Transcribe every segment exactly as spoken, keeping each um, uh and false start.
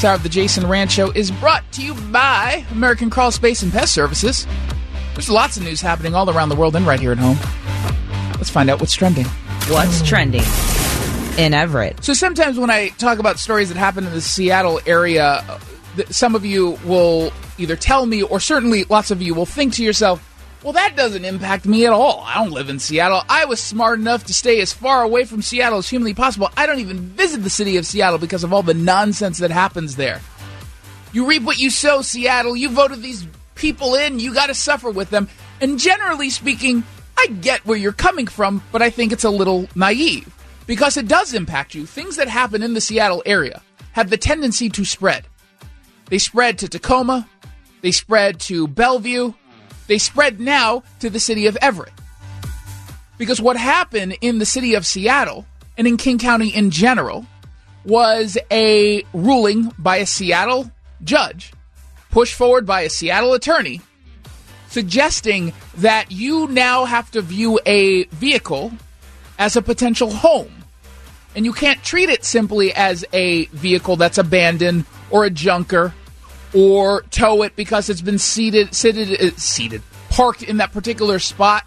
This hour of the Jason Rand Show is brought to you by American Crawl Space and Pest Services. There's lots of news happening all around the world and right here at home. Let's find out what's trending. What's trending in Everett? So sometimes when I talk about stories that happen in the Seattle area, some of you will either tell me, or certainly lots of you will think to yourself, well, that doesn't impact me at all. I don't live in Seattle. I was smart enough to stay as far away from Seattle as humanly possible. I don't even visit the city of Seattle because of all the nonsense that happens there. You reap what you sow, Seattle. You voted these people in. You got to suffer with them. And generally speaking, I get where you're coming from, but I think it's a little naive because it does impact you. Things that happen in the Seattle area have the tendency to spread. They spread to Tacoma. They spread to Bellevue. They spread now to the city of Everett. Because what happened in the city of Seattle and in King County in general was a ruling by a Seattle judge, pushed forward by a Seattle attorney, suggesting that you now have to view a vehicle as a potential home. And you can't treat it simply as a vehicle that's abandoned or a junker, or tow it because it's been seated, seated, uh, seated, parked in that particular spot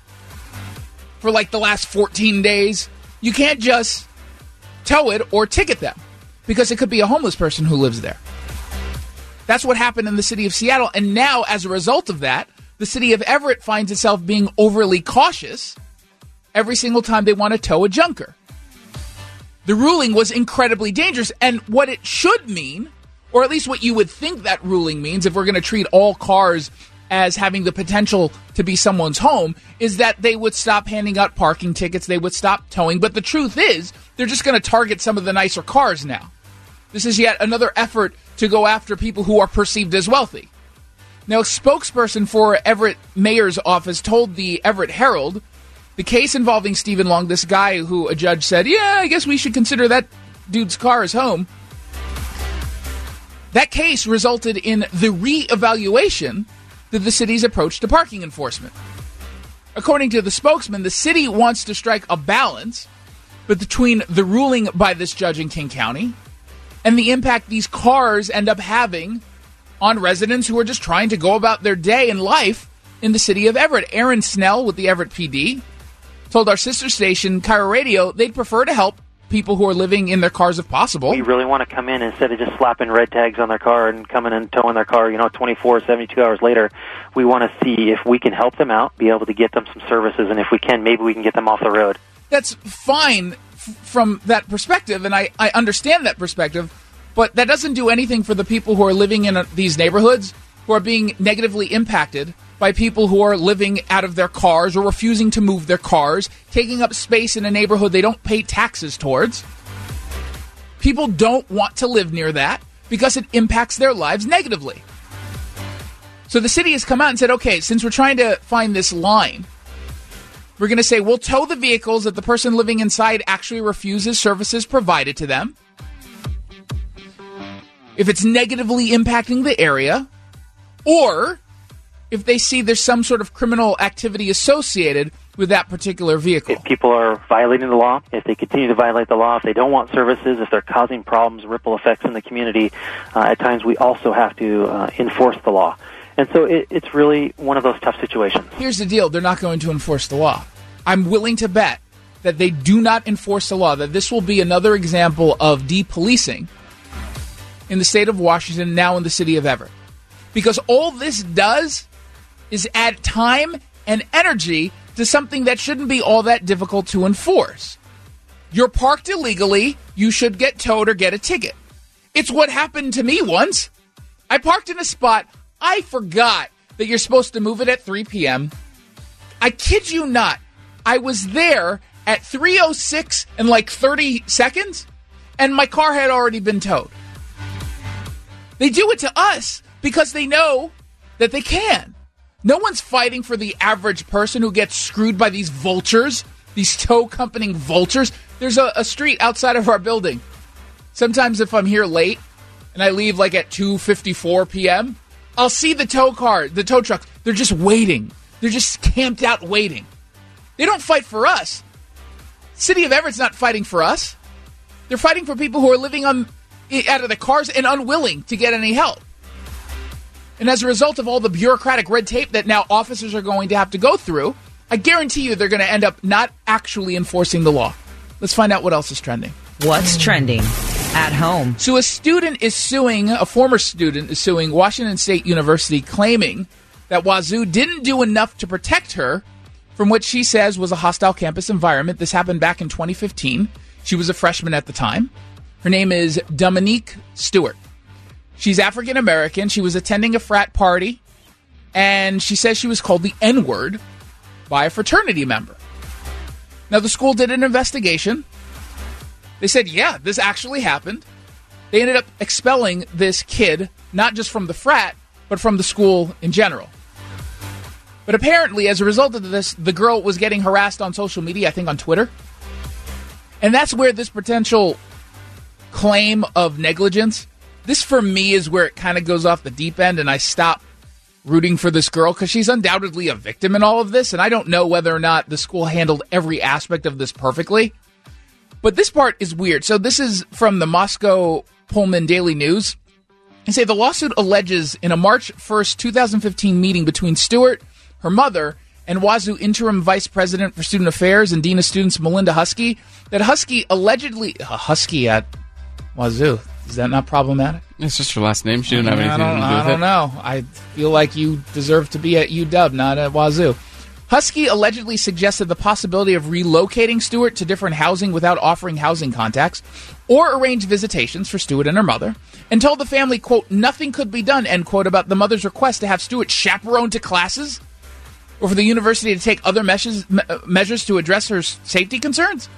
for like the last fourteen days. You can't just tow it or ticket them because it could be a homeless person who lives there. That's what happened in the city of Seattle. And now, as a result of that, the city of Everett finds itself being overly cautious every single time they want to tow a junker. The ruling was incredibly dangerous. And what it should mean, or at least what you would think that ruling means, if we're going to treat all cars as having the potential to be someone's home, is that they would stop handing out parking tickets, they would stop towing. But the truth is, they're just going to target some of the nicer cars now. This is yet another effort to go after people who are perceived as wealthy. Now, a spokesperson for Everett Mayor's office told the Everett Herald the case involving Stephen Long, this guy who a judge said, yeah, I guess we should consider that dude's car as home. That case resulted in the re-evaluation of the city's approach to parking enforcement. According to the spokesman, the city wants to strike a balance between the ruling by this judge in King County and the impact these cars end up having on residents who are just trying to go about their day and life in the city of Everett. Aaron Snell with the Everett P D told our sister station, Cairo Radio, they'd prefer to help people who are living in their cars if possible. We really want to come in instead of just slapping red tags on their car and coming and towing their car, you know, twenty-four, seventy-two hours later. We want to see if we can help them out, be able to get them some services, and if we can, maybe we can get them off the road. That's fine f- from that perspective, and I, I understand that perspective, but that doesn't do anything for the people who are living in uh, these neighborhoods who are being negatively impacted by people who are living out of their cars or refusing to move their cars, taking up space in a neighborhood they don't pay taxes towards. People don't want to live near that because it impacts their lives negatively. So the city has come out and said, okay, since we're trying to find this line, we're going to say we'll tow the vehicles that the person living inside actually refuses services provided to them. If it's negatively impacting the area, or if they see there's some sort of criminal activity associated with that particular vehicle. If people are violating the law, if they continue to violate the law, if they don't want services, if they're causing problems, ripple effects in the community, uh, at times we also have to uh, enforce the law. And so it, it's really one of those tough situations. Here's the deal. They're not going to enforce the law. I'm willing to bet that they do not enforce the law, that this will be another example of depolicing in the state of Washington, now in the city of Everett. Because all this does is add time and energy to something that shouldn't be all that difficult to enforce. You're parked illegally, you should get towed or get a ticket. It's what happened to me once. I parked in a spot, I forgot that you're supposed to move it at three p.m. I kid you not, I was there at three oh six and like thirty seconds, and my car had already been towed. They do it to us because they know that they can. No one's fighting for the average person who gets screwed by these vultures, these tow company vultures. There's a, a street outside of our building. Sometimes if I'm here late and I leave like at two fifty-four p.m., I'll see the tow car, the tow trucks. They're just waiting. They're just camped out waiting. They don't fight for us. City of Everett's not fighting for us. They're fighting for people who are living on out of the cars and unwilling to get any help. And as a result of all the bureaucratic red tape that now officers are going to have to go through, I guarantee you they're going to end up not actually enforcing the law. Let's find out what else is trending. What's trending at home? So a student is suing, a former student is suing Washington State University, claiming that Wazoo didn't do enough to protect her from what she says was a hostile campus environment. This happened back in twenty fifteen. She was a freshman at the time. Her name is Dominique Stewart. She's African American. She was attending a frat party, and she says she was called the N-word by a fraternity member. Now, the school did an investigation. They said, yeah, this actually happened. They ended up expelling this kid, not just from the frat, but from the school in general. But apparently, as a result of this, the girl was getting harassed on social media, I think on Twitter. And that's where this potential claim of negligence, this for me is where it kind of goes off the deep end, and I stop rooting for this girl because she's undoubtedly a victim in all of this, and I don't know whether or not the school handled every aspect of this perfectly. But this part is weird. So this is from the Moscow Pullman Daily News. They say the lawsuit alleges in a March first, twenty fifteen meeting between Stewart, her mother, and Wazoo interim vice president for student affairs and dean of students Melinda Husky, that Husky allegedly... Uh, Husky at Wazoo. Is that not problematic? It's just her last name. She didn't have anything to do with it. I don't know. I feel like you deserve to be at U W, not at Wazoo. Husky allegedly suggested the possibility of relocating Stewart to different housing without offering housing contacts, or arranged visitations for Stewart and her mother, and told the family, quote, nothing could be done, end quote, about the mother's request to have Stewart chaperoned to classes, or for the university to take other measures, me- measures to address her safety concerns.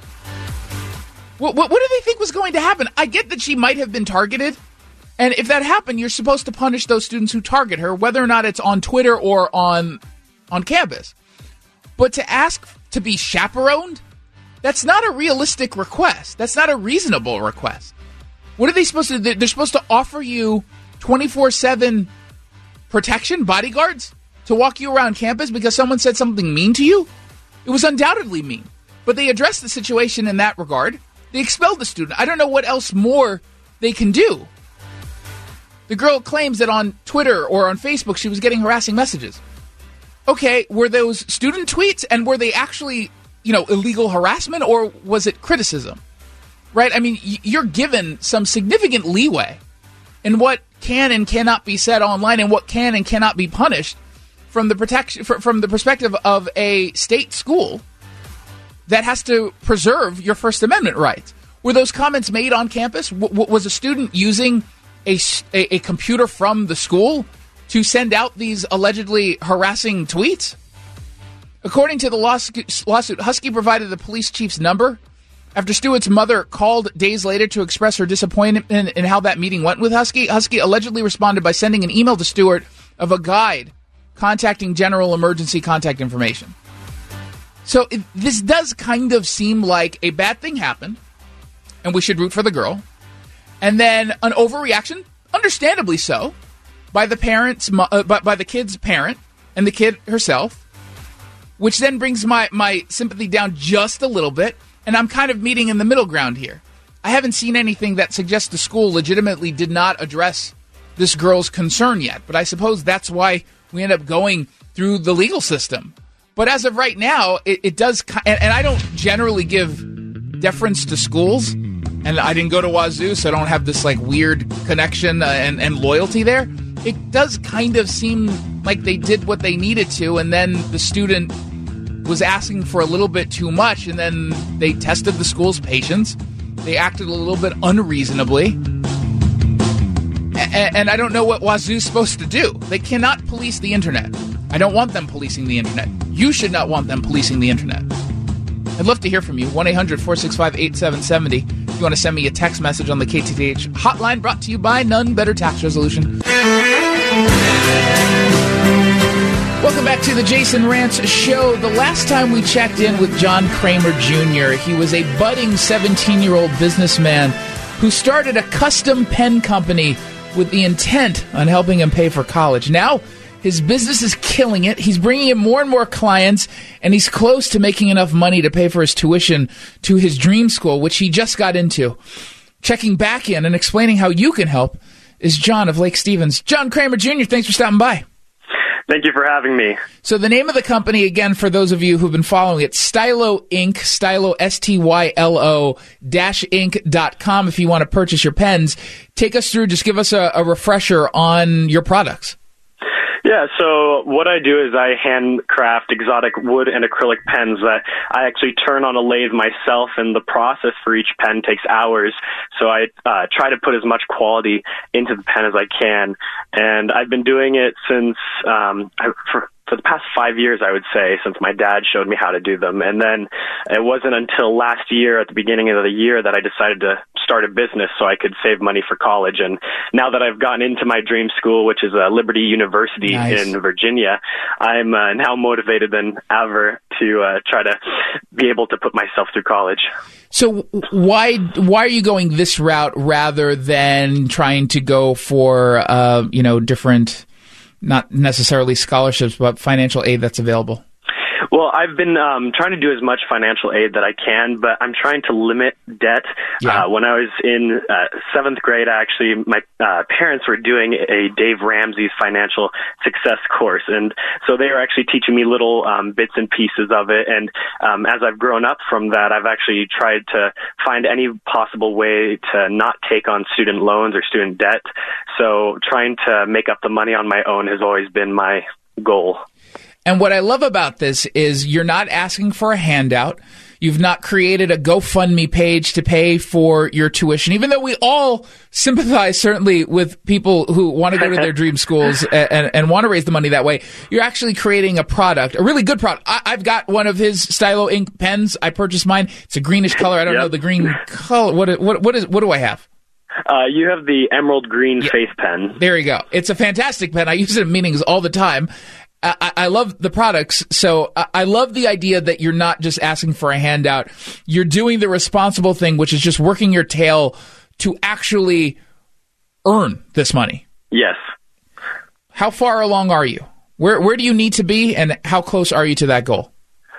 What, what, what do they think was going to happen? I get that she might have been targeted, and if that happened, you're supposed to punish those students who target her, whether or not it's on Twitter or on on campus. But to ask to be chaperoned, that's not a realistic request. That's not a reasonable request. What are they supposed to do? They're supposed to offer you twenty-four seven protection, bodyguards, to walk you around campus because someone said something mean to you? It was undoubtedly mean. But they addressed the situation in that regard. They expelled the student. I don't know what else more they can do. The girl claims that on Twitter or on Facebook she was getting harassing messages. Okay, were those student tweets, and were they actually, you know, illegal harassment, or was it criticism? Right? I mean, you're given some significant leeway in what can and cannot be said online and what can and cannot be punished from the protection from the perspective of a state school that has to preserve your First Amendment rights. Were those comments made on campus? W- was a student using a, a, a computer from the school to send out these allegedly harassing tweets? According to the lawsuit, Husky provided the police chief's number after Stewart's mother called days later to express her disappointment in, in how that meeting went with Husky. Husky allegedly responded by sending an email to Stewart of a guide contacting general emergency contact information. So it, this does kind of seem like a bad thing happened, and we should root for the girl. And then an overreaction, understandably so, by the parents, uh, by, by the kid's parent and the kid herself, which then brings my, my sympathy down just a little bit, and I'm kind of meeting in the middle ground here. I haven't seen anything that suggests the school legitimately did not address this girl's concern yet, but I suppose that's why we end up going through the legal system. But as of right now, it, it does, and, and I don't generally give deference to schools, and I didn't go to Wazoo, so I don't have this like weird connection uh, and, and loyalty there. It does kind of seem like they did what they needed to, and then the student was asking for a little bit too much, and then they tested the school's patience. They acted a little bit unreasonably. A- and I don't know what Wazoo's supposed to do. They cannot police the internet. I don't want them policing the internet. You should not want them policing the internet. I'd love to hear from you. one eight hundred four six five eight seven seven zero. If you want to send me a text message on the K T T H hotline, brought to you by None Better Tax Resolution. Welcome back to the Jason Rantz Show. The last time we checked in with John Kramer Junior, he was a budding seventeen-year-old businessman who started a custom pen company with the intent on helping him pay for college. Now, his business is killing it. He's bringing in more and more clients, and he's close to making enough money to pay for his tuition to his dream school, which he just got into. checking back in and explaining how you can help is John of Lake Stevens. John Kramer Junior, thanks for stopping by. Thank you for having me. So the name of the company, again, for those of you who've been following it, Stylo Incorporated, Stylo, S T Y L O, dash inc dot com if you want to purchase your pens. Take us through, just give us a, a refresher on your products. Yeah, so what I do is I handcraft exotic wood and acrylic pens that I actually turn on a lathe myself, and the process for each pen takes hours. So I uh, try to put as much quality into the pen as I can, and I've been doing it since um, I, for, for the past five years, I would say, since my dad showed me how to do them. And then it wasn't until last year, at the beginning of the year, that I decided to start a business so I could save money for college. And now that I've gotten into my dream school, which is uh, Liberty University nice. in Virginia, I'm uh, now motivated than ever to uh, try to be able to put myself through college. So why why are you going this route rather than trying to go for uh, you know different, not necessarily scholarships, but financial aid that's available? Well, I've been um, trying to do as much financial aid that I can, but I'm trying to limit debt. Yeah. Uh, when I was in uh, seventh grade, actually, my uh, parents were doing a Dave Ramsey's financial success course, and so they were actually teaching me little um, bits and pieces of it. And um, as I've grown up from that, I've actually tried to find any possible way to not take on student loans or student debt. So trying to make up the money on my own has always been my goal. And what I love about this is you're not asking for a handout. You've not created a GoFundMe page to pay for your tuition, even though we all sympathize certainly with people who want to go to their dream schools and, and, and want to raise the money that way. You're actually creating a product, a really good product. I, I've got one of his Stylo Ink pens. I purchased mine. It's a greenish color. I don't yep. know the green color. What, what, what, is, what do I have? Uh, you have the emerald green yeah. Faith pen. There you go. It's a fantastic pen. I use it in meetings all the time. I, I love the products, so I love the idea that you're not just asking for a handout. You're doing the responsible thing, which is just working your tail to actually earn this money. Yes. How far along are you? Where where do you need to be, and how close are you to that goal?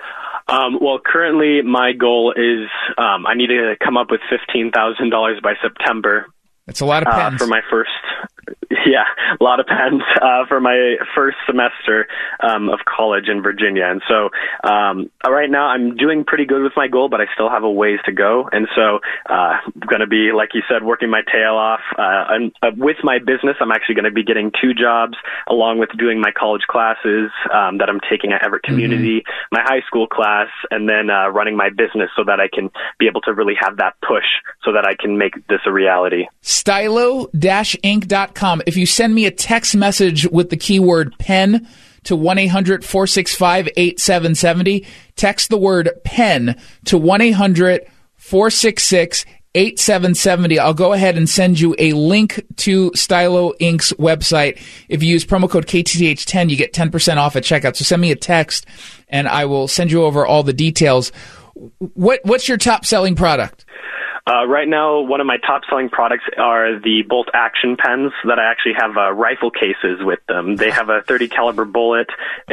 Um, well, currently my goal is um, I need to come up with fifteen thousand dollars by September. That's a lot of pens. Uh, for my first, yeah, a lot of pens uh, for my first semester um, of college in Virginia. And so um, right now I'm doing pretty good with my goal, but I still have a ways to go. And so uh, I'm going to be, like you said, working my tail off. Uh, and uh, with my business, I'm actually going to be getting two jobs along with doing my college classes um, that I'm taking at Everett Community, mm-hmm. my high school class, and then uh, running my business so that I can be able to really have that push so that I can make this a reality. Stylo Inc dot com. If you send me a text message with the keyword pen to one eight hundred four six five eight seven seven zero, text the word pen to one eight hundred four six six eight seven seven zero. I'll go ahead and send you a link to Stylo Incorporated's website. If you use promo code K T T H ten, you get ten percent off at checkout. So send me a text, and I will send you over all the details. What What's your top-selling product? Uh, right now, one of my top-selling products are the bolt action pens that I actually have uh, rifle cases with them. They have a thirty caliber bullet,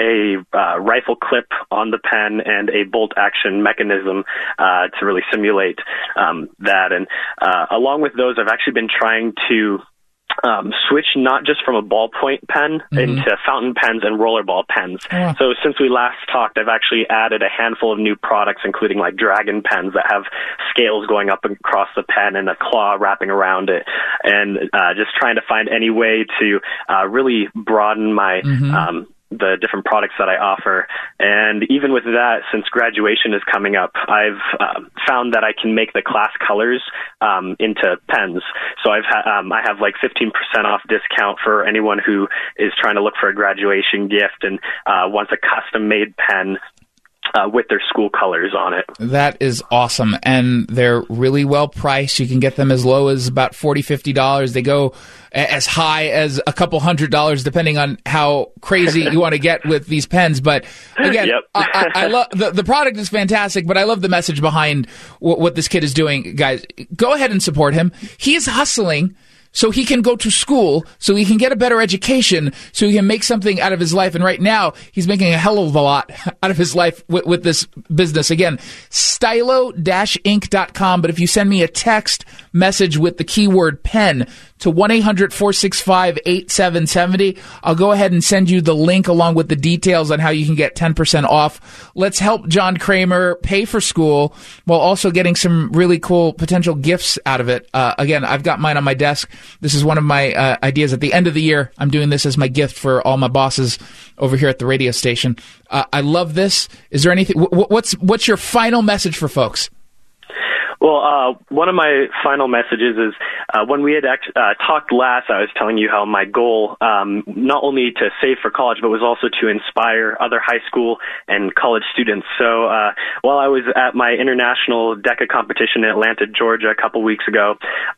a uh, rifle clip on the pen, and a bolt action mechanism uh, to really simulate um, that. And uh, along with those, I've actually been trying to Um, switch not just from a ballpoint pen mm-hmm. into fountain pens and rollerball pens. Yeah. So since we last talked, I've actually added a handful of new products, including like dragon pens that have scales going up across the pen and a claw wrapping around it, and uh, just trying to find any way to uh, really broaden my mm-hmm. um, the different products that I offer. And even with that, since graduation is coming up, I've uh, found that I can make the class colors um, into pens. So I've ha- um, I have like fifteen percent off discount for anyone who is trying to look for a graduation gift and uh, wants a custom-made pen Uh, with their school colors on it. That is awesome. And they're really well priced. You can get them as low as about forty dollars, fifty dollars. They go as high as a couple hundred dollars, depending on how crazy you want to get with these pens. But again, yep. I, I, I love the, the product is fantastic, but I love the message behind what, what this kid is doing. Guys, go ahead and support him. He is hustling so he can go to school, so he can get a better education, so he can make something out of his life. And right now, he's making a hell of a lot out of his life with, with this business. Again, stylo dash inc dot com. But if you send me a text message with the keyword pen to one eight hundred four six five eight seven seven zero, I'll go ahead and send you the link along with the details on how you can get ten percent off. Let's help John Kramer pay for school while also getting some really cool potential gifts out of it. Uh, again, I've got mine on my desk. This is one of my uh, ideas. At the end of the year, I'm doing this as my gift for all my bosses over here at the radio station. Uh, I love this. Is there anything? W- what's what's your final message for folks? Well, uh, one of my final messages is uh, when we had act- uh, talked last, I was telling you how my goal, um, not only to save for college, but was also to inspire other high school and college students. So uh, while I was at my international DECA competition in Atlanta, Georgia, a couple weeks ago,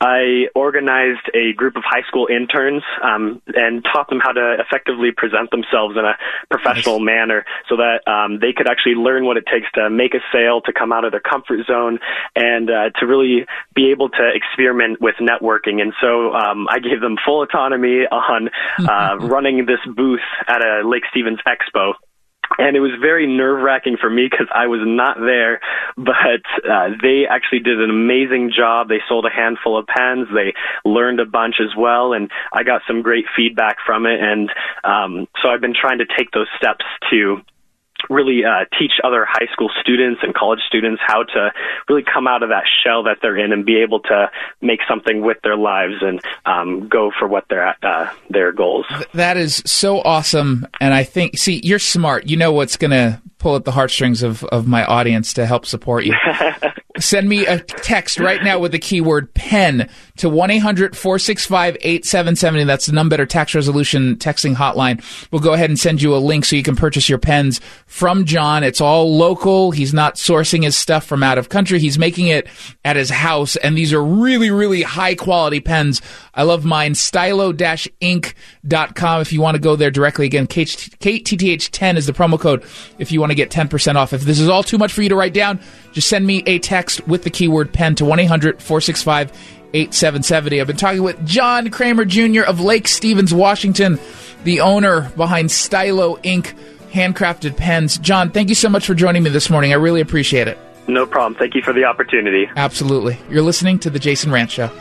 I organized a group of high school interns um, and taught them how to effectively present themselves in a professional nice. manner so that um, they could actually learn what it takes to make a sale, to come out of their comfort zone, and Uh, to really be able to experiment with networking. And so um, I gave them full autonomy on uh, running this booth at a Lake Stevens Expo. And it was very nerve-wracking for me because I was not there, but uh, they actually did an amazing job. They sold a handful of pens. They learned a bunch as well, and I got some great feedback from it. And um, so I've been trying to take those steps to really uh, teach other high school students and college students how to really come out of that shell that they're in and be able to make something with their lives and um, go for what their uh, their goals. That is so awesome. And I think, see, you're smart. You know what's going to pull at the heartstrings of, of my audience to help support you. Send me a text right now with the keyword pen to one eight hundred four six five eight seven seven zero. That's the None Better Tax Resolution texting hotline. We'll go ahead and send you a link so you can purchase your pens from John. It's all local. He's not sourcing his stuff from out of country. He's making it at his house, and these are really, really high-quality pens. I love mine. stylo dash inc dot com if you want to go there directly. Again, K T T H ten is the promo code if you want to get ten percent off. If this is all too much for you to write down, just send me a text with the keyword pen to one eight hundred four six five eight seven seven zero. I've been talking with John Kramer Junior of Lake Stevens, Washington, the owner behind Stylo Incorporated handcrafted pens. John, thank you so much for joining me this morning. I really appreciate it. No problem. Thank you for the opportunity. Absolutely. You're listening to The Jason Rantz Show.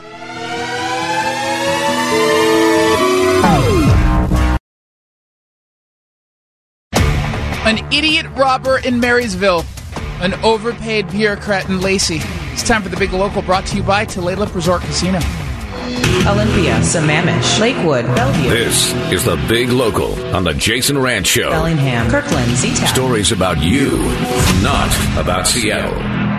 An idiot robber in Marysville. An overpaid bureaucrat in Lacey. It's time for The Big Local, brought to you by Tulalip Resort Casino. Olympia, Sammamish, Lakewood, Bellevue. This is The Big Local on The Jason Rantz Show. Bellingham, Kirkland, Z-Town. Stories about you, not about Seattle.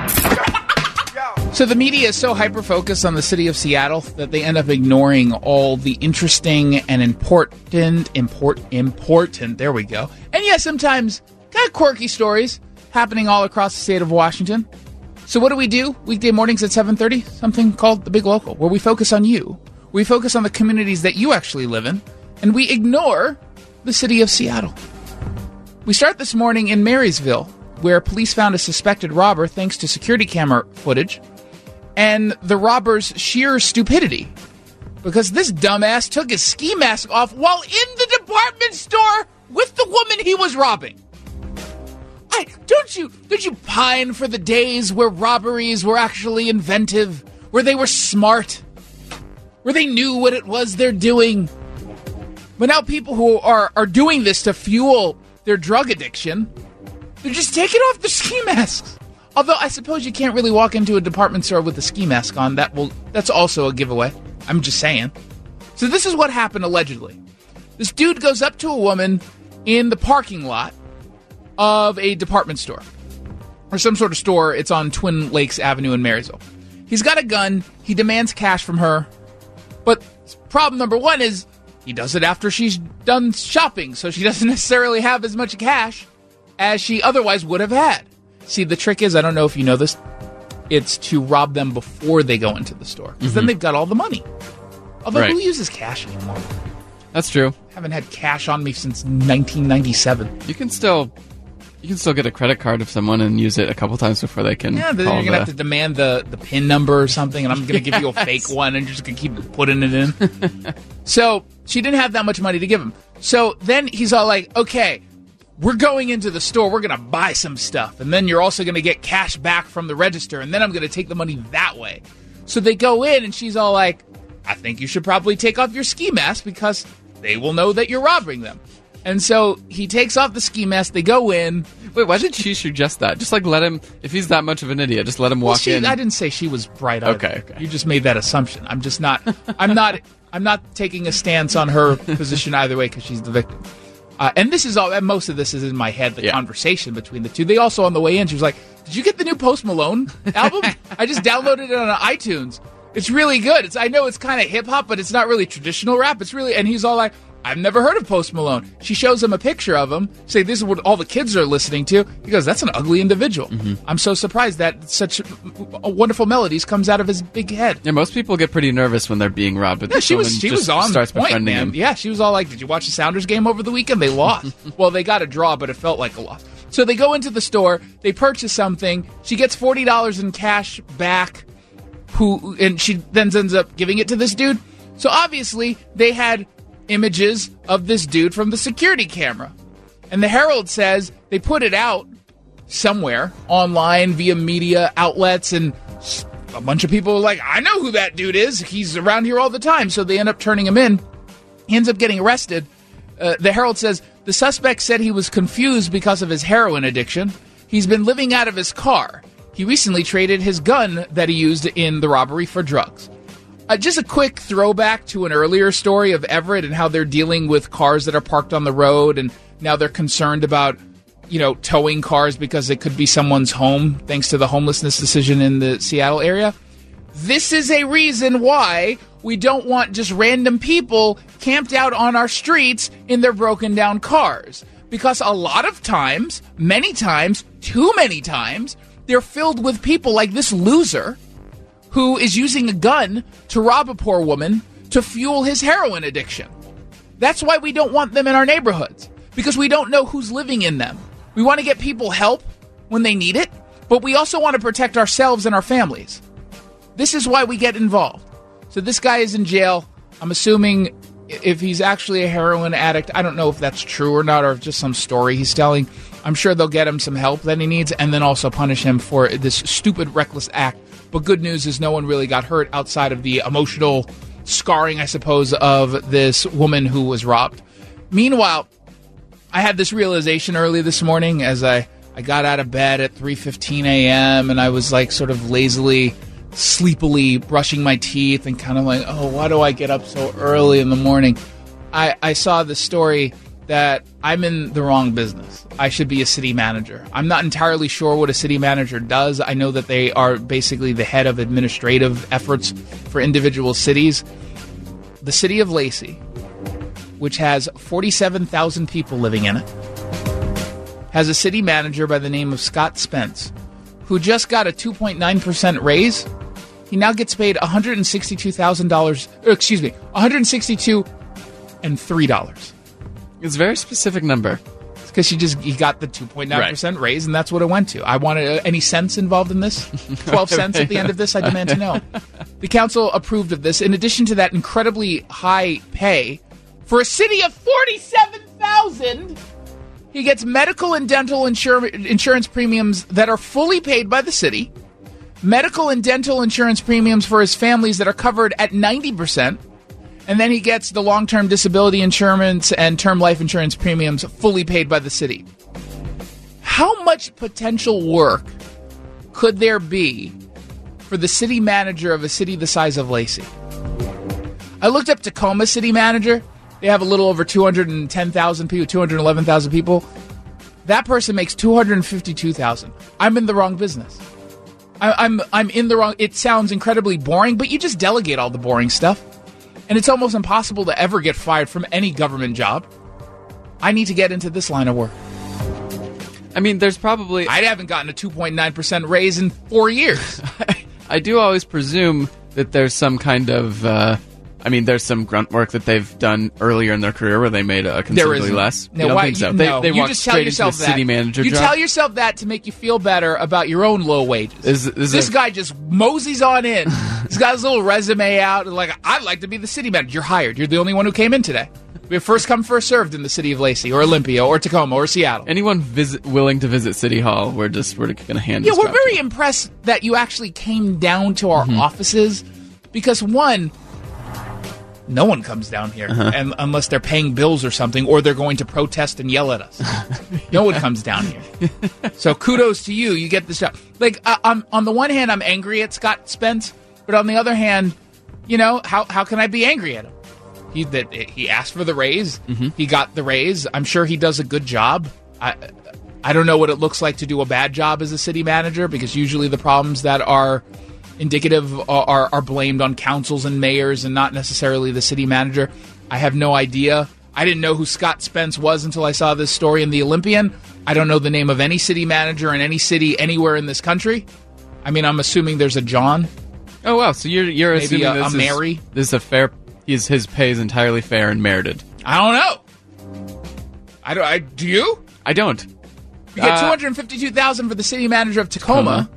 So the media is so hyper-focused on the city of Seattle that they end up ignoring all the interesting and important, import, important, there we go. And yes, sometimes kind of quirky stories happening all across the state of Washington. So what do we do? Weekday mornings at seven thirty, something called The Big Local, where we focus on you. We focus on the communities that you actually live in, and we ignore the city of Seattle. We start this morning in Marysville, where police found a suspected robber thanks to security camera footage, and the robber's sheer stupidity, because this dumbass took his ski mask off while in the department store with the woman he was robbing. I, don't you don't you pine for the days where robberies were actually inventive, where they were smart, where they knew what it was they're doing? But now people who are, are doing this to fuel their drug addiction, they're just taking off their ski masks. Although I suppose you can't really walk into a department store with a ski mask on. That will that's also a giveaway. I'm just saying. So this is what happened allegedly. This dude goes up to a woman in the parking lot of a department store or some sort of store. It's on Twin Lakes Avenue in Marysville. He's got a gun. He demands cash from her. But problem number one is he does it after she's done shopping, so she doesn't necessarily have as much cash as she otherwise would have had. See, the trick is, I don't know if you know this, it's to rob them before they go into the store. Because mm-hmm. then they've got all the money. Although, right. Who uses cash anymore? That's true. I haven't had cash on me since nineteen ninety-seven. You can still You can still get a credit card of someone and use it a couple times before they can. Yeah, then call you're gonna the... have to demand the, the PIN number or something, and I'm gonna give you a Yes. fake one, and you're just gonna keep putting it in. So she didn't have that much money to give him. So then he's all like, "Okay, we're going into the store. We're gonna buy some stuff, and then you're also gonna get cash back from the register, and then I'm gonna take the money that way." So they go in, and she's all like, "I think you should probably take off your ski mask because they will know that you're robbing them." And so he takes off the ski mask. They go in. Wait, why did she suggest that? Just like let him, if he's that much of an idiot, just let him walk Well, she, in. I didn't say she was bright. Either. Okay, okay. You just made that assumption. I'm just not. I'm not. I'm not taking a stance on her position either way because she's the victim. Uh, and this is all. And most of this is in my head. The Yeah. conversation between the two. They also on the way in. She was like, "Did you get the new Post Malone album? I just downloaded it on iTunes. It's really good. It's. I know it's kind of hip hop, but it's not really traditional rap. It's really." And he's all like, "I've never heard of Post Malone." She shows him a picture of him, say, "This is what all the kids are listening to." He goes, "That's an ugly individual." Mm-hmm. I'm so surprised that such wonderful melodies comes out of his big head. Yeah, most people get pretty nervous when they're being robbed. But Yeah, this she was woman she just was on starts point, befriending man. him. Yeah, she was all like, "Did you watch the Sounders game over the weekend? They lost." Well, they got a draw, but it felt like a loss. So they go into the store, they purchase something. She gets forty dollars in cash back, who and she then ends up giving it to this dude. So obviously they had images of this dude from the security camera. And the Herald says they put it out somewhere online via media outlets, and a bunch of people are like, "I know who that dude is. He's around here all the time." So they end up turning him in. He ends up getting arrested. Uh, the Herald says the suspect said he was confused because of his heroin addiction. He's been living out of his car. He recently traded his gun that he used in the robbery for drugs. Uh, just a quick throwback to an earlier story of Everett and how they're dealing with cars that are parked on the road, and now they're concerned about, you know, towing cars because it could be someone's home thanks to the homelessness decision in the Seattle area. This is a reason why we don't want just random people camped out on our streets in their broken down cars. Because a lot of times, many times, too many times, they're filled with people like this loser who is using a gun to rob a poor woman to fuel his heroin addiction. That's why we don't want them in our neighborhoods, because we don't know who's living in them. We want to get people help when they need it, but we also want to protect ourselves and our families. This is why we get involved. So this guy is in jail. I'm assuming if he's actually a heroin addict, I don't know if that's true or not, or if just some story he's telling. I'm sure they'll get him some help that he needs and then also punish him for this stupid, reckless act. But good news is no one really got hurt outside of the emotional scarring, I suppose, of this woman who was robbed. Meanwhile, I had this realization early this morning as I, I got out of bed at three fifteen a.m. and I was like sort of lazily, sleepily brushing my teeth and kind of like, oh, why do I get up so early in the morning? I, I saw the story that I'm in the wrong business. I should be a city manager. I'm not entirely sure what a city manager does. I know that they are basically the head of administrative efforts for individual cities. The city of Lacey, which has forty-seven thousand people living in it, has a city manager by the name of Scott Spence, who just got a two point nine percent raise. He now gets paid one hundred sixty-two thousand dollars, excuse me, one hundred sixty-two thousand three dollars. It's a very specific number. Because she just he got the two point nine percent Right. raise, and that's what it went to. I wanted uh, any cents involved in this? twelve cents at the end of this? I demand to know. The council approved of this. In addition to that incredibly high pay, for a city of forty-seven thousand, he gets medical and dental insur- insurance premiums that are fully paid by the city, medical and dental insurance premiums for his families that are covered at ninety percent, and then he gets the long-term disability insurance and term life insurance premiums fully paid by the city. How much potential work could there be for the city manager of a city the size of Lacey? I looked up Tacoma city manager. They have a little over two hundred ten thousand people, two hundred eleven thousand people. That person makes two hundred fifty-two thousand dollars. I'm in the wrong business. I, I'm I'm in the wrong... It sounds incredibly boring, but you just delegate all the boring stuff. And it's almost impossible to ever get fired from any government job. I need to get into this line of work. I mean, there's probably... I haven't gotten a two point nine percent raise in four years. I do always presume that there's some kind of uh, I mean, there's some grunt work that they've done earlier in their career where they made a considerably less. No, you don't why, think so? you, They, no, they you walked just tell straight yourself into the that. city manager You job. tell yourself that to make you feel better about your own low wages. Is- is this it- guy just moseys on in. He's got his little resume out, and like, I'd like to be the city manager. You're hired. You're the only one who came in today. We have first come, first served in the city of Lacey, or Olympia, or Tacoma, or Seattle. Anyone visit, willing to visit City Hall, we're just we're going to hand. Yeah, this we're job to. very impressed that you actually came down to our Mm-hmm. offices because, one, no one comes down here Uh-huh. and unless they're paying bills or something, or they're going to protest and yell at us. No one comes down here. So kudos to you. You get this job. Like, uh, um, on the one hand, I'm angry at Scott Spence, but on the other hand, you know, how how can I be angry at him? He that he asked for the raise. Mm-hmm. He got the raise. I'm sure he does a good job. I I don't know what it looks like to do a bad job as a city manager, because usually the problems that are indicative are, are, are blamed on councils and mayors and not necessarily the city manager. I have no idea. I didn't know who Scott Spence was until I saw this story in the Olympian. I don't know the name of any city manager in any city anywhere in this country. I mean, I'm assuming there's a John. Oh wow! So you're you're Maybe assuming a- this a is Mary? this is a fair. His his pay is entirely fair and merited. I don't know. I don't. I do you? I don't. You get Uh, two hundred fifty-two thousand dollars for the city manager of Tacoma.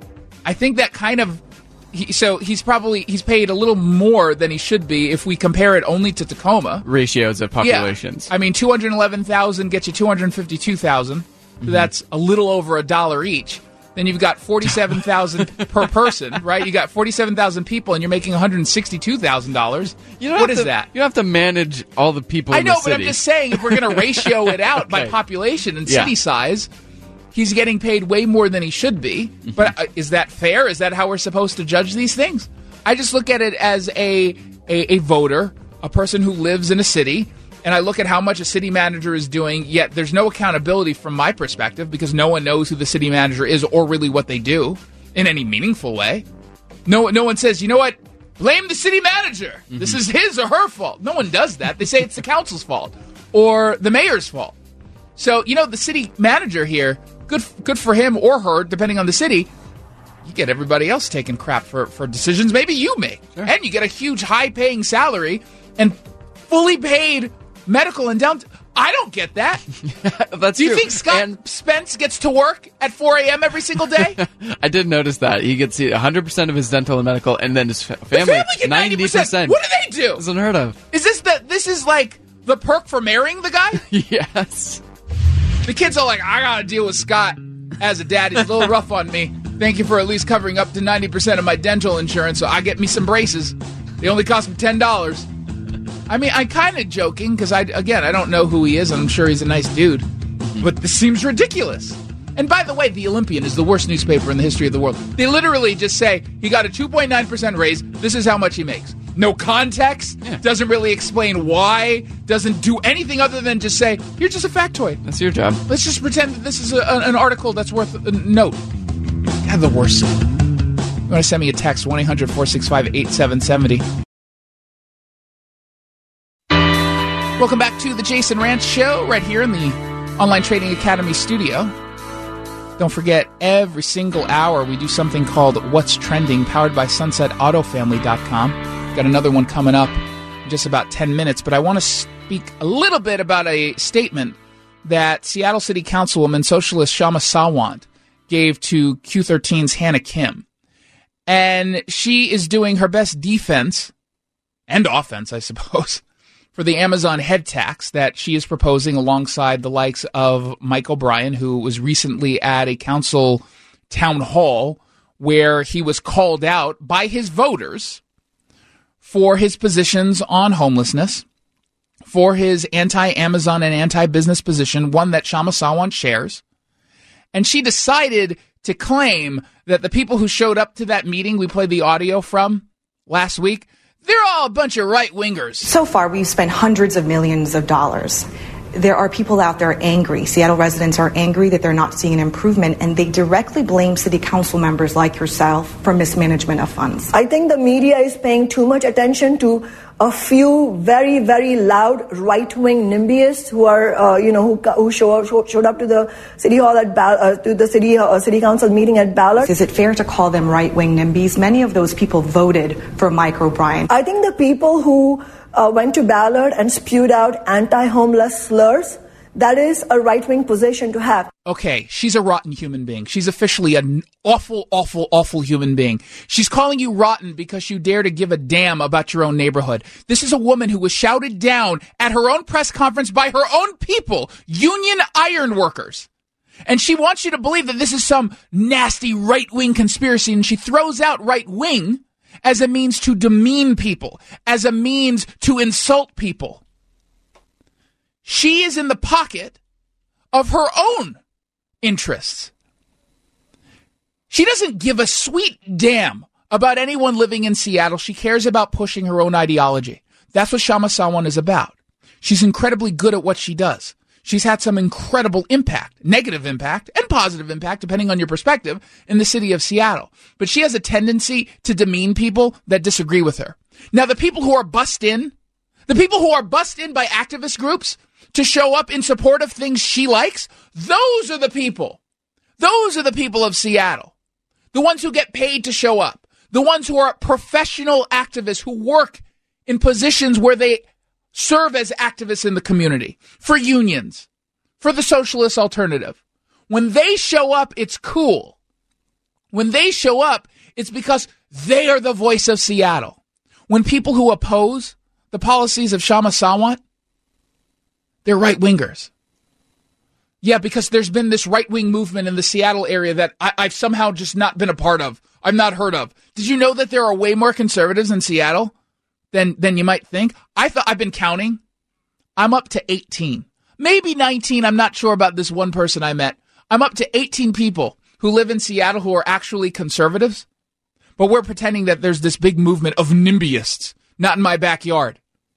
I think that kind of he, so he's probably he's paid a little more than he should be if we compare it only to Tacoma. Ratios of populations. Yeah. I mean, two hundred eleven thousand gets you two hundred fifty-two thousand. So Mm-hmm. that's a little over a dollar each. Then you've got forty-seven thousand per person, right? You got forty-seven thousand people, and you're making one hundred sixty-two thousand dollars. You don't What have is to- that? You don't have to manage all the people. I in know, the but I'm city. just saying, if we're going to ratio it out by Okay. population and Yeah. city size, he's getting paid way more than he should be. Mm-hmm. But uh, is that fair? Is that how we're supposed to judge these things? I just look at it as a, a, a voter, a person who lives in a city, and I look at how much a city manager is doing, yet there's no accountability from my perspective because no one knows who the city manager is or really what they do in any meaningful way. No, no one says, you know what? Blame the city manager. Mm-hmm. This is his or her fault. No one does that. They say it's the council's fault or the mayor's fault. So, you know, the city manager here, good good for him or her, depending on the city, you get everybody else taking crap for, for decisions maybe you make. Sure. And you get a huge high-paying salary and fully paid medical and down. I don't get that. That's Do you true. think Scott And Spence gets to work at four a.m. every single day? I did notice that he gets one hundred percent of his dental and medical, and then his fa- The family, family get ninety percent. What do they do? It's unheard of. Is this the this is like the perk for marrying the guy? Yes. The kids are like, I gotta deal with Scott as a dad. He's a little rough on me. Thank you for at least covering up to ninety percent of my dental insurance, so I get me some braces. They only cost me ten dollars. I mean, I'm kind of joking because I, again, I don't know who he is, and I'm sure he's a nice dude. But this seems ridiculous. And by the way, the Olympian is the worst newspaper in the history of the world. They literally just say he got a two point nine percent raise. This is how much he makes. No context. Yeah. Doesn't really explain why. Doesn't do anything other than just say, here's just a factoid. That's your job. Let's just pretend that this is a, an article that's worth a note. God, the worst. You want to send me a text, one eight hundred four six five eight seven seven zero. Welcome back to the Jason Ranch Show, right here in the Online Trading Academy studio. Don't forget, every single hour we do something called What's Trending, powered by sunset auto family dot com. Got another one coming up in just about ten minutes, but I want to speak a little bit about a statement that Seattle City Councilwoman Socialist Shama Sawant gave to Q thirteen's Hannah Kim. And she is doing her best defense and offense, I suppose, for the Amazon head tax that she is proposing alongside the likes of Mike O'Brien, who was recently at a council town hall where he was called out by his voters for his positions on homelessness, for his anti-Amazon and anti-business position, one that Shama Sawant shares. And she decided to claim that the people who showed up to that meeting we played the audio from last week, they're all a bunch of right-wingers. So far, we've spent hundreds of millions of dollars. there are people out there angry. Seattle residents are angry that they're not seeing an improvement, and they directly blame city council members like yourself for mismanagement of funds. I think the media is paying too much attention to a few very, very loud right-wing NIMBYists who are, uh, you know, who, who show, show, showed up to the city hall at Ball- uh, to the city uh, city council meeting at Ballard. Is it fair to call them right-wing NIMBYs? Many of those people voted for Mike O'Brien. I think the people who uh, went to Ballard and spewed out anti-homeless slurs, that is a right-wing position to have. Okay, she's a rotten human being. She's officially an awful, awful, awful human being. She's calling you rotten because you dare to give a damn about your own neighborhood. This is a woman who was shouted down at her own press conference by her own people, union iron workers. And she wants you to believe that this is some nasty right-wing conspiracy, and she throws out right-wing as a means to demean people, as a means to insult people. She is in the pocket of her own interests. She doesn't give a sweet damn about anyone living in Seattle. She cares about pushing her own ideology. That's what Kshama Sawant is about. She's incredibly good at what she does. She's had some incredible impact, negative impact and positive impact, depending on your perspective, in the city of Seattle. But she has a tendency to demean people that disagree with her. Now, the people who are bussed in, the people who are bussed in by activist groups to show up in support of things she likes, those are the people. Those are the people of Seattle. The ones who get paid to show up. The ones who are professional activists who work in positions where they serve as activists in the community, for unions, for the socialist alternative. When they show up, it's cool. When they show up, it's because they are the voice of Seattle. When people who oppose the policies of Kshama Sawant, they're right-wingers. Yeah, because there's been this right-wing movement in the Seattle area that I, I've somehow just not been a part of. I've not heard of. Did you know that there are way more conservatives in Seattle than, than you might think? I thought I've been counting. I'm up to eighteen. Maybe nineteen. I'm not sure about this one person I met. I'm up to eighteen people who live in Seattle who are actually conservatives. But we're pretending that there's this big movement of NIMBYists, not in my backyard.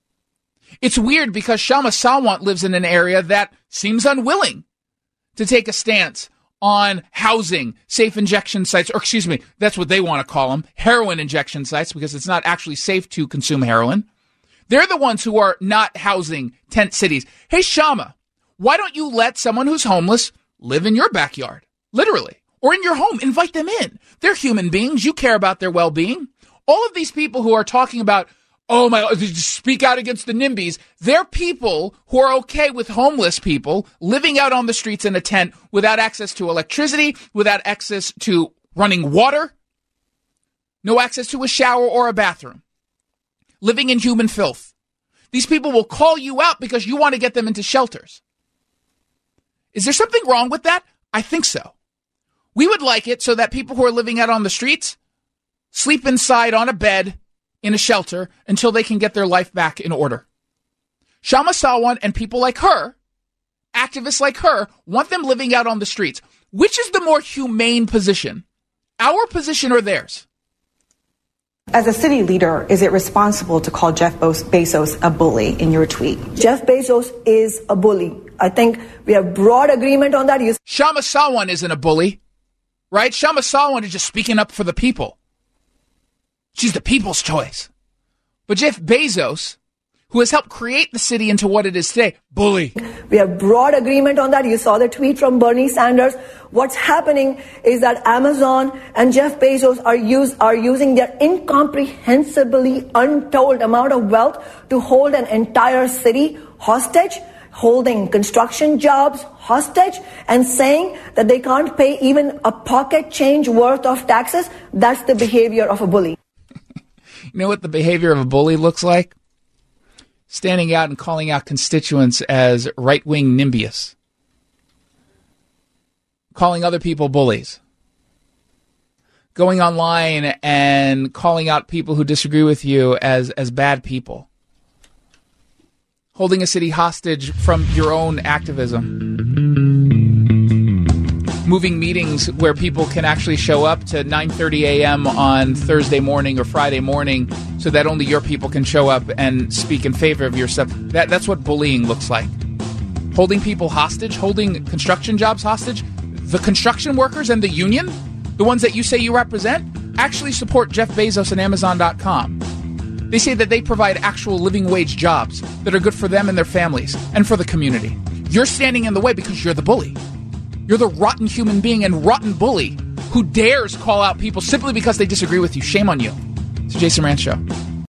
It's weird because Kshama Sawant lives in an area that seems unwilling to take a stance on housing, safe injection sites, or excuse me, that's what they want to call them, heroin injection sites, because it's not actually safe to consume heroin. They're the ones who are not housing tent cities. Hey, Kshama, why don't you let someone who's homeless live in your backyard, literally, or in your home? Invite them in. They're human beings. You care about their well-being. All of these people who are talking about, oh my, speak out against the NIMBYs, they're people who are okay with homeless people living out on the streets in a tent without access to electricity, without access to running water, no access to a shower or a bathroom, living in human filth. These people will call you out because you want to get them into shelters. Is there something wrong with that? I think so. We would like it so that people who are living out on the streets sleep inside on a bed in a shelter until they can get their life back in order. Kshama Sawant and people like her, activists like her, want them living out on the streets. Which is the more humane position? Our position or theirs? As a city leader, is it responsible to call Jeff Bezos a bully in your tweet? Jeff Bezos is a bully. I think we have broad agreement on that. You- Kshama Sawant isn't a bully, right? Kshama Sawant is just speaking up for the people. She's the people's choice. But Jeff Bezos, who has helped create the city into what it is today, bully. We have broad agreement on that. You saw the tweet from Bernie Sanders. What's happening is that Amazon and Jeff Bezos are use are using their incomprehensibly untold amount of wealth to hold an entire city hostage, holding construction jobs hostage, and saying that they can't pay even a pocket change worth of taxes. That's the behavior of a bully. You know what the behavior of a bully looks like? Standing out and calling out constituents as right-wing NIMBYists. Calling other people bullies. Going online and calling out people who disagree with you as, as bad people. Holding a city hostage from your own activism. Moving meetings where people can actually show up to nine thirty a.m. on Thursday morning or Friday morning so that only your people can show up and speak in favor of your stuff. That, that's what bullying looks like. holding people hostage, holding construction jobs hostage, the construction workers and the union, the ones that you say you represent, actually support Jeff Bezos and Amazon dot com. They say that they provide actual living wage jobs that are good for them and their families and for the community. You're standing in the way because you're the bully. You're the rotten human being and rotten bully who dares call out people simply because they disagree with you. Shame on you. It's the Jason Rantz Show.